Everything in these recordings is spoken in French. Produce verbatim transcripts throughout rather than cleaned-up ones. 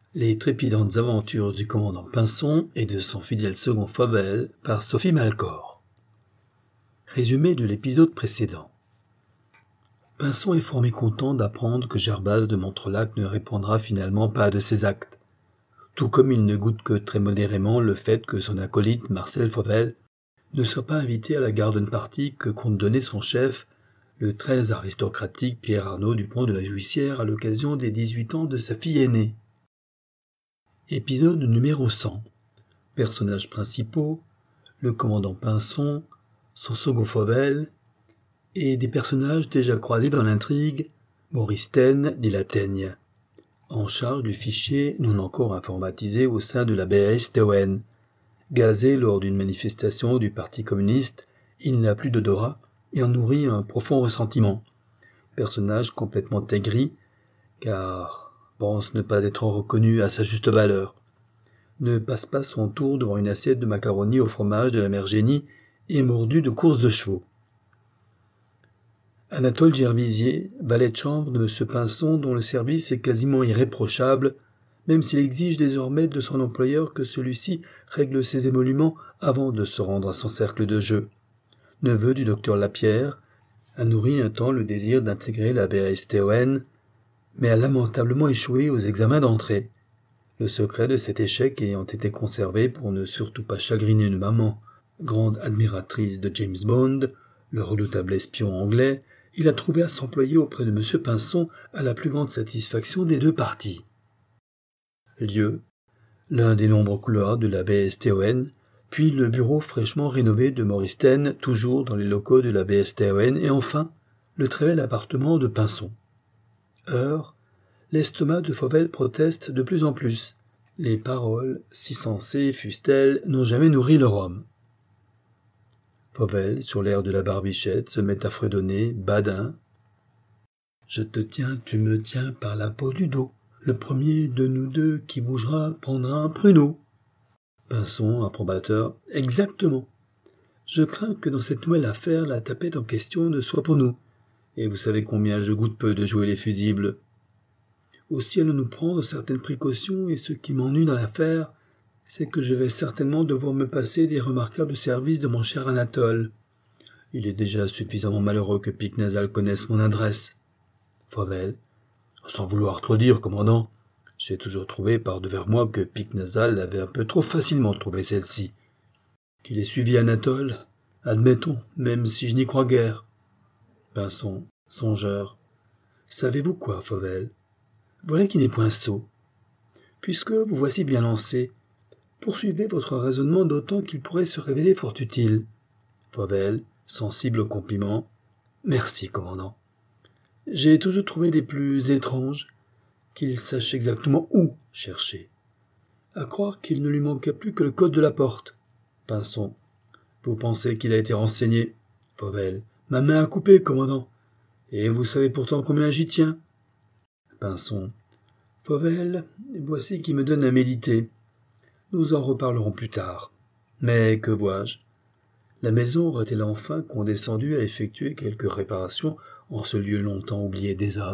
Les trépidantes aventures du commandant Pinson et de son fidèle second Fauvel par Sophie Malcor. Résumé de l'épisode précédent. Pinson est fort mécontent d'apprendre que Gervaise de Montrelac ne répondra finalement pas de ses actes, tout comme il ne goûte que très modérément le fait que son acolyte Marcel Fauvel ne soit pas invité à la garden party que compte donner son chef, le très aristocratique Pierre Arnaud Dupont de la Juissière, à l'occasion des dix-huit ans de sa fille aînée. Épisode numéro cent. Personnages principaux, le commandant Pinson, son second Fauvel, et des personnages déjà croisés dans l'intrigue, Maurice Taine dit la Teigne, en charge du fichier non encore informatisé au sein de la B A S T O N. Gazé lors d'une manifestation du Parti communiste, il n'a plus d'odorat et en nourrit un profond ressentiment. Personnage complètement aigri, car pense ne pas être reconnu à sa juste valeur. Ne passe pas son tour devant une assiette de macaroni au fromage de la mère Génie et mordu de courses de chevaux. Anatole Gervisier, valet de chambre de M. Pinson, dont le service est quasiment irréprochable, même s'il exige désormais de son employeur que celui-ci règle ses émoluments avant de se rendre à son cercle de jeu. Neveu du docteur Lapierre, a nourri un temps le désir d'intégrer la B A S T O N, mais a lamentablement échoué aux examens d'entrée. Le secret de cet échec ayant été conservé pour ne surtout pas chagriner une maman, grande admiratrice de James Bond, le redoutable espion anglais, il a trouvé à s'employer auprès de M. Pinson à la plus grande satisfaction des deux parties. Lieu, l'un des nombreux couloirs de la B A S T O N, puis le bureau fraîchement rénové de Maurice Taine, toujours dans les locaux de la B A S T O N, et enfin, le très bel appartement de Pinson. Heure, l'estomac de Fauvel proteste de plus en plus. Les paroles, si sensées fussent-elles, n'ont jamais nourri leur homme. Fauvel, sur l'air de la barbichette, se met à fredonner, badin. « Je te tiens, tu me tiens par la peau du dos. Le premier de nous deux qui bougera prendra un pruneau. » Pinson, approbateur. « Exactement. Je crains que dans cette nouvelle affaire, la tapette en question ne soit pour nous. Et vous savez combien je goûte peu de jouer les fusibles. Aussi allons-nous prendre certaines précautions, et ce qui m'ennuie dans l'affaire, c'est que je vais certainement devoir me passer des remarquables services de mon cher Anatole. Il est déjà suffisamment malheureux que Pic-Nasal connaisse mon adresse. » Fauvel. « Sans vouloir trop dire, commandant, j'ai toujours trouvé par devers moi que Pic-Nasal avait un peu trop facilement trouvé celle-ci. Qu'il ait suivi Anatole, admettons, même si je n'y crois guère. » Pinson, songeur. « Savez-vous quoi, Fauvel ? Voilà qui n'est point sot. Puisque vous voici bien lancé, poursuivez votre raisonnement d'autant qu'il pourrait se révéler fort utile. » Fauvel, sensible au compliment. « Merci, commandant. J'ai toujours trouvé des plus étranges qu'il sache exactement où chercher. À croire qu'il ne lui manquait plus que le code de la porte. » Pinson. « Vous pensez qu'il a été renseigné ? » Fauvel. « Ma main a coupé, commandant. Et vous savez pourtant combien j'y tiens. » Pinson. « Fauvel, voici qui me donne à méditer. Nous en reparlerons plus tard. Mais que vois-je ? La maison aurait-elle enfin condescendu à effectuer quelques réparations en ce lieu longtemps oublié des hommes ?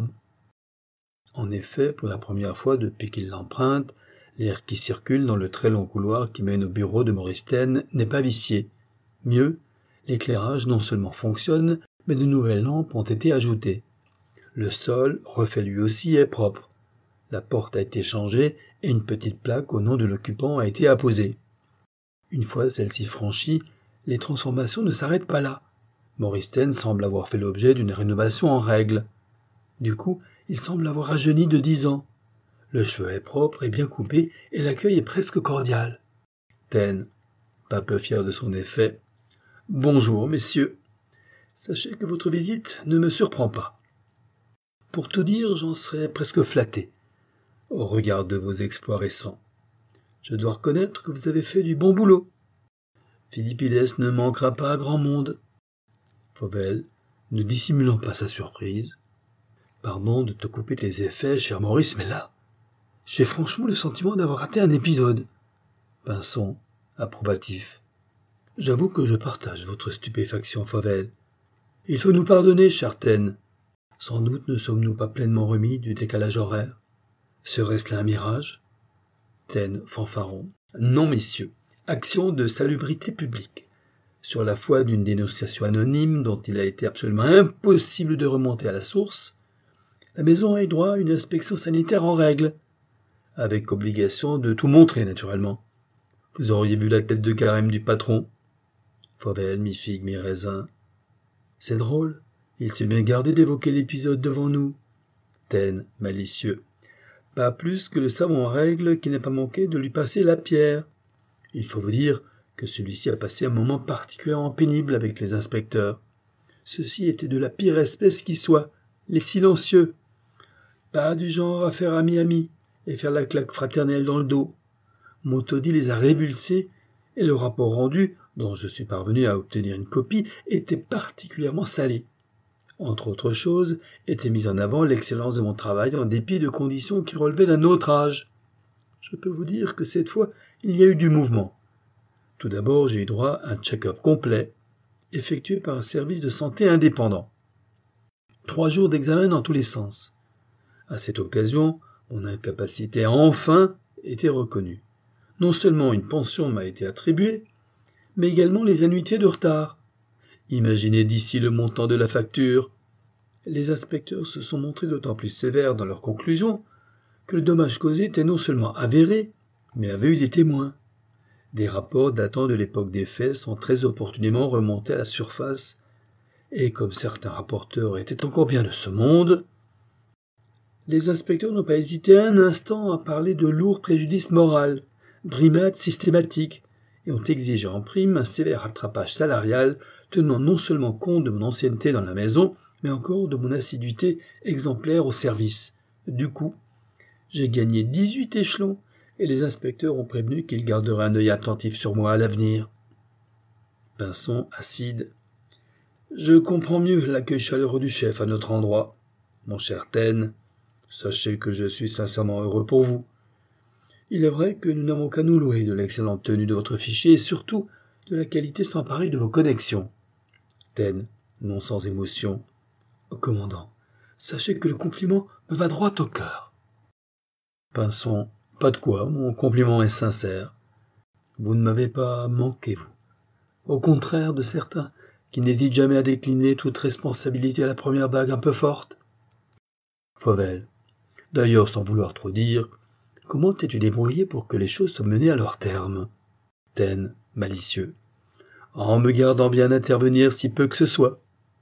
En effet, pour la première fois depuis qu'il l'emprunte, l'air qui circule dans le très long couloir qui mène au bureau de Maurice Taine n'est pas vicié. Mieux, l'éclairage non seulement fonctionne, mais de nouvelles lampes ont été ajoutées. Le sol, refait lui aussi, est propre. La porte a été changée et une petite plaque au nom de l'occupant a été apposée. Une fois celle-ci franchie, les transformations ne s'arrêtent pas là. Maurice Taine semble avoir fait l'objet d'une rénovation en règle. Du coup, il semble avoir rajeuni de dix ans. Le cheveu est propre et bien coupé et l'accueil est presque cordial. Taine, pas peu fier de son effet. « Bonjour, messieurs. Sachez que votre visite ne me surprend pas. Pour tout dire, j'en serais presque flatté, au regard de vos exploits récents. Je dois reconnaître que vous avez fait du bon boulot. Philippides ne manquera pas à grand monde. » Fauvel, ne dissimulant pas sa surprise. « Pardon de te couper tes effets, cher Maurice, mais là, j'ai franchement le sentiment d'avoir raté un épisode. » Pinson, approbatif. « J'avoue que je partage votre stupéfaction, Fauvel. Il faut nous pardonner, cher Taine. Sans doute ne sommes-nous pas pleinement remis du décalage horaire. Serait-ce là un mirage ? Taine, fanfaron. Non, messieurs. Action de salubrité publique. Sur la foi d'une dénonciation anonyme dont il a été absolument impossible de remonter à la source, la maison a eu droit à une inspection sanitaire en règle, avec obligation de tout montrer, naturellement. Vous auriez vu la tête de carême du patron. Fauvel, mi-figue, mi-raisin. C'est drôle, il s'est bien gardé d'évoquer l'épisode devant nous. Taine, malicieux. Pas plus que le savant en règle qui n'a pas manqué de lui passer la pierre. Il faut vous dire que celui-ci a passé un moment particulièrement pénible avec les inspecteurs. Ceux-ci étaient de la pire espèce qui soit, les silencieux. Pas du genre à faire ami-ami et faire la claque fraternelle dans le dos. Mon taudis les a révulsés et le rapport rendu, dont je suis parvenu à obtenir une copie, était particulièrement salé. Entre autres choses, était mise en avant l'excellence de mon travail en dépit de conditions qui relevaient d'un autre âge. Je peux vous dire que cette fois, il y a eu du mouvement. Tout d'abord, j'ai eu droit à un check-up complet, effectué par un service de santé indépendant. Trois jours d'examen dans tous les sens. À cette occasion, mon incapacité a enfin été reconnue. Non seulement une pension m'a été attribuée, mais également les annuités de retard. Imaginez d'ici le montant de la facture. Les inspecteurs se sont montrés d'autant plus sévères dans leurs conclusions que le dommage causé était non seulement avéré, mais avait eu des témoins. Des rapports datant de l'époque des faits sont très opportunément remontés à la surface, et comme certains rapporteurs étaient encore bien de ce monde, les inspecteurs n'ont pas hésité un instant à parler de lourd préjudice moral, brimade systématique, et ont exigé en prime un sévère rattrapage salarial tenant non seulement compte de mon ancienneté dans la maison, mais encore de mon assiduité exemplaire au service. Du coup, j'ai gagné dix-huit échelons, et les inspecteurs ont prévenu qu'ils garderaient un œil attentif sur moi à l'avenir. Pinson, acide. Je comprends mieux l'accueil chaleureux du chef à notre endroit. Mon cher Taine, sachez que je suis sincèrement heureux pour vous. Il est vrai que nous n'avons qu'à nous louer de l'excellente tenue de votre fichier et surtout de la qualité sans pareil de vos connexions. Taine, non sans émotion. Au commandant, sachez que le compliment me va droit au cœur. Pinson, pas de quoi, mon compliment est sincère. Vous ne m'avez pas manqué, vous. Au contraire de certains qui n'hésitent jamais à décliner toute responsabilité à la première bague un peu forte. Fauvel, d'ailleurs sans vouloir trop dire, comment t'es-tu débrouillé pour que les choses soient menées à leur terme? Taine, malicieux. En me gardant bien d'intervenir si peu que ce soit.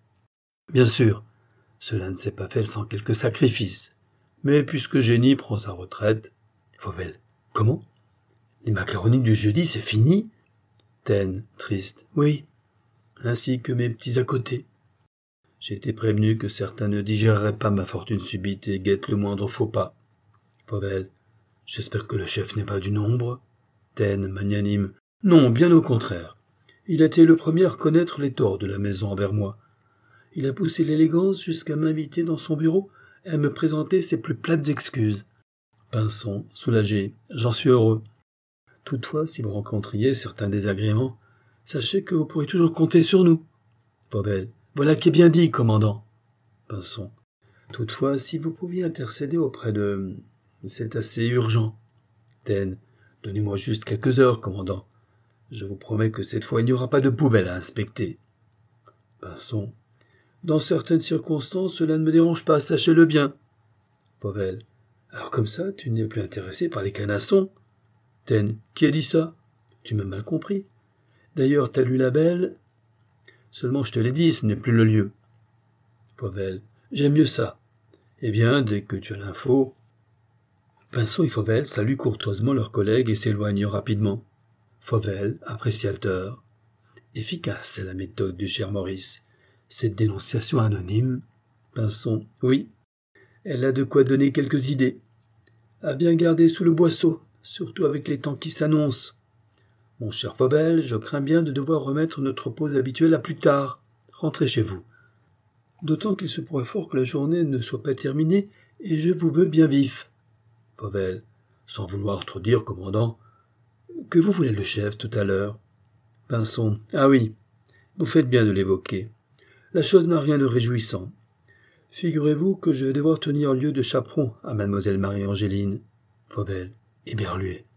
Bien sûr, cela ne s'est pas fait sans quelques sacrifices. Mais puisque Génie prend sa retraite... Fauvel, comment? Les macaronis du jeudi, c'est fini? Taine, triste. Oui, ainsi que mes petits à côté. J'ai été prévenu que certains ne digéreraient pas ma fortune subite et guettent le moindre faux pas. Fauvel, j'espère que le chef n'est pas du nombre. Taine, magnanime. Non, bien au contraire. Il a été le premier à reconnaître les torts de la maison envers moi. Il a poussé l'élégance jusqu'à m'inviter dans son bureau et à me présenter ses plus plates excuses. Pinson, soulagé, j'en suis heureux. Toutefois, si vous rencontriez certains désagréments, sachez que vous pourrez toujours compter sur nous. Fauvel, voilà qui est bien dit, commandant. Pinson, toutefois, si vous pouviez intercéder auprès de... C'est assez urgent. Taine, donnez-moi juste quelques heures, commandant. Je vous promets que cette fois il n'y aura pas de poubelle à inspecter. Pinson, dans certaines circonstances, cela ne me dérange pas, sachez-le bien. Fauvel, alors comme ça, tu n'es plus intéressé par les canassons? Taine, qui a dit ça? Tu m'as mal compris. D'ailleurs, t'as lu la belle? Seulement, je te l'ai dit, ce n'est plus le lieu. Fauvel, j'aime mieux ça. Eh bien, dès que tu as l'info... Pinson et Fauvel saluent courtoisement leurs collègues et s'éloignent rapidement. Fauvel, appréciateur. Efficace, c'est la méthode du cher Maurice. Cette dénonciation anonyme. Pinson, oui. Elle a de quoi donner quelques idées. À bien garder sous le boisseau, surtout avec les temps qui s'annoncent. Mon cher Fauvel, je crains bien de devoir remettre notre pause habituelle à plus tard. Rentrez chez vous. D'autant qu'il se pourrait fort que la journée ne soit pas terminée, et je vous veux bien vif. Fauvel, sans vouloir trop dire, commandant, que vous voulez le chef tout à l'heure? Pinson, ah oui, vous faites bien de l'évoquer. La chose n'a rien de réjouissant. Figurez-vous que je vais devoir tenir lieu de chaperon à mademoiselle Marie-Angéline. Fauvel, éberlué.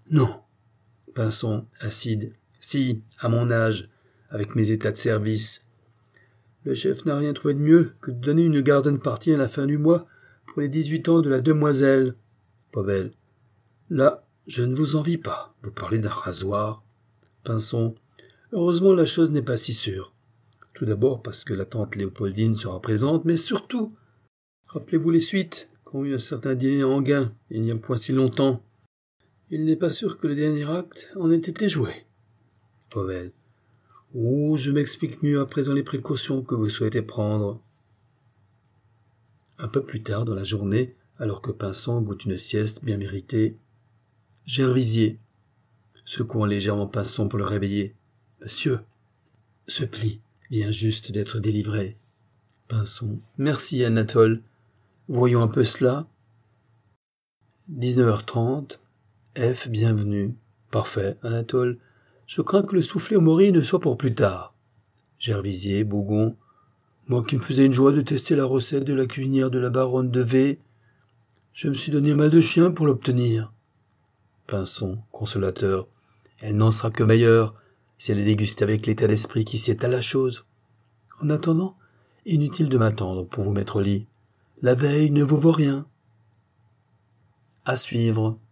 Non. Pinson, acide. Si, à mon âge, avec mes états de service. Le chef n'a rien trouvé de mieux que de donner une garden party à la fin du mois pour les dix-huit ans de la demoiselle. Pavel. Là, je ne vous envie pas. Vous parlez d'un rasoir. Pinson. Heureusement, la chose n'est pas si sûre. Tout d'abord parce que la tante Léopoldine sera présente, mais surtout, rappelez-vous les suites qu'ont eu un certain dîner en Enghien, il n'y a point si longtemps. Il n'est pas sûr que le dernier acte en ait été joué. Pavel. Oh, je m'explique mieux à présent les précautions que vous souhaitez prendre. Un peu plus tard dans la journée, alors que Pinson goûte une sieste bien méritée, Gervisier, secouant légèrement Pinson pour le réveiller. Monsieur, ce pli vient juste d'être délivré. Pinson. Merci, Anatole. Voyons un peu cela. dix-neuf heures trente. F, bienvenue. Parfait, Anatole. Je crains que le soufflé au mori ne soit pour plus tard. Gervisier, Bougon. Moi qui me faisais une joie de tester la recette de la cuisinière de la baronne de V, je me suis donné mal de chien pour l'obtenir. Pinson, consolateur. Elle n'en sera que meilleure si elle est dégustée avec l'état d'esprit qui sied à la chose. En attendant, inutile de m'attendre pour vous mettre au lit. La veille ne vous vaut rien. À suivre.